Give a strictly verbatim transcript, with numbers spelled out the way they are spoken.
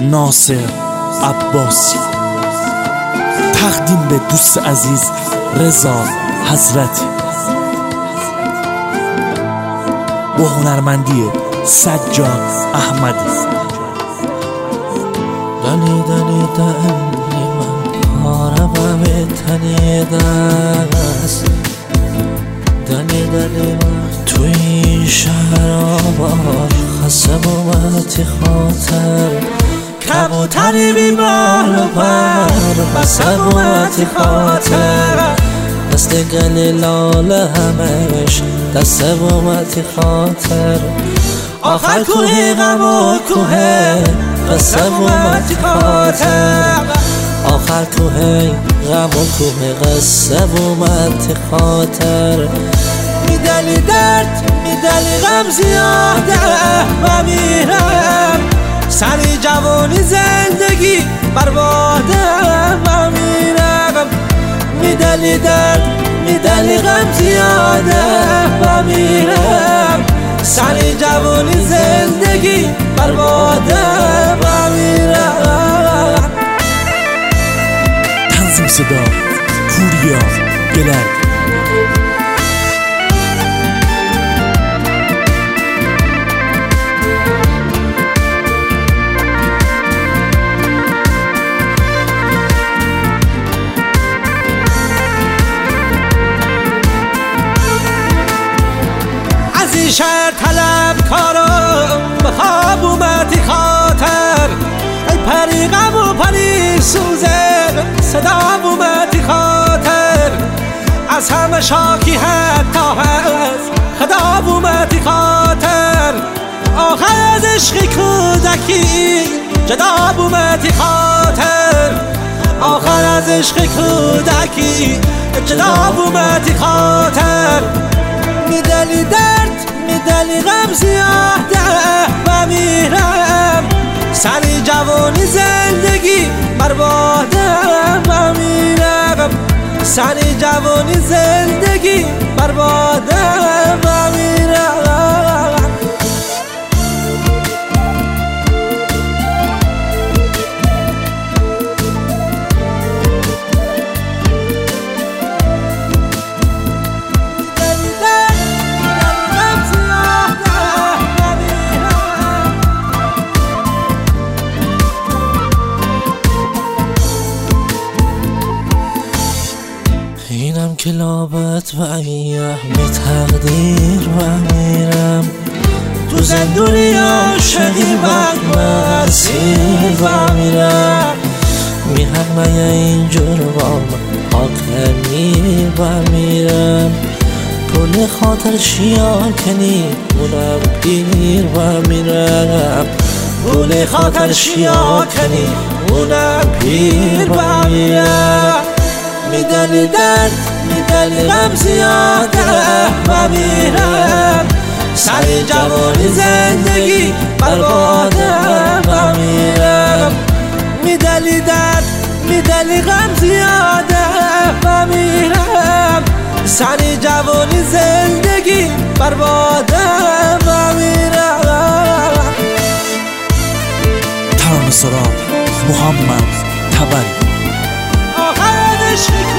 ناصر عباسی. تقدیم به دوست عزیز رضا حضرتی با هنرمندی سجاد احمدی. دلی دلی دلی من پارم تنیده است، دلی دلی من توی این شهر آبار خسم اومدی خاطر، کبوتری بیمار و پر بسم اومدی خاطر، دست گلی لاله همش دست اومدی خاطر، آخر کوه غم و کوه قصه اومدی خاطر، آخر کوه غم و کوه قصه اومدی خاطر. میدلی درد میدلی غم زیاده و میرم، سری جوانی زندگی برباده و میرم، میدلی درد میدلی غم زیاده و میرم، سری جوانی زندگی برباده و میرم. تنظیم صدا پوریا گلر. شهر طلب کارم به خواب اومدی خاطر، ای پری غم و پری سوزه صدا اومدی خاطر، از همه شاکی حتی هست خدا اومدی خاطر، آخر از عشق کودکی جدا اومدی خاطر، آخر از عشق کودکی جدا اومدی خاطر. میدلی درد میدلی غم زیاده و میرم، سری جوانی زندگی برباده و میرم، سری جوانی زندگی برباده و میرم. اینم که لابد و ایه می تقدیر و میرم، تو زندونی عاشقی وقت مسیر و میرم، میهم مگه اینجور با من آخر می و میرم، کل خاطر شیاکنی اونم پیر و میرم، کل خاطر شیاکنی اونم پیر و میرم. میدلی درد میدلی غم زیاده و میرم، سری جوانی زندگی برباده و میرم، میدلی درد میدلی غم زیاده و میرم، سری جوانی زندگی برباده و میرم. ترانه سرا محمد تبری. آخر عشق